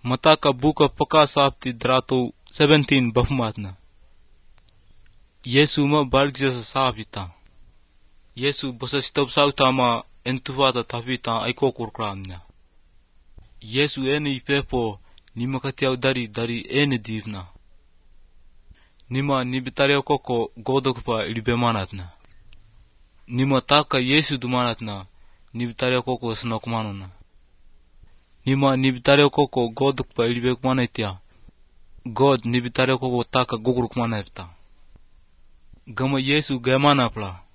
Mataka buka paka sapti drato 17 bahmatna. Yesu ma balgisa sapita. Yesu bosa stop sautama entuvata tapita aiko kurkramna. Yesu ene ipepo nimakatiau dari ene divna. Nima nibitareo koko godokpa ilibemanatna. Nima taka Yesu dumanatna nibitareo koko snokmanuna. Nima nibitareo koko godokpa ilibekmanaitia. God nibitareo koko taka gugurukmanapta. Gama Yesu gamanapla.